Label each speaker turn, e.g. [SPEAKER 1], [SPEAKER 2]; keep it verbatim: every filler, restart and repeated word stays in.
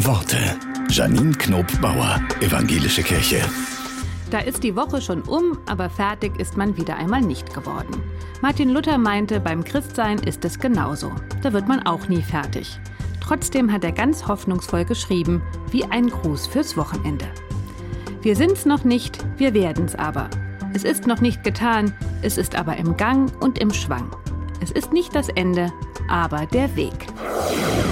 [SPEAKER 1] Worte. Janine Knob-Bauer, Evangelische Kirche.
[SPEAKER 2] Da ist die Woche schon um, aber fertig ist man wieder einmal nicht geworden. Martin Luther meinte, beim Christsein ist es genauso. Da wird man auch nie fertig. Trotzdem hat er ganz hoffnungsvoll geschrieben, wie ein Gruß fürs Wochenende. Wir sind's noch nicht, wir werden's aber. Es ist noch nicht getan, es ist aber im Gang und im Schwang. Es ist nicht das Ende, aber der Weg.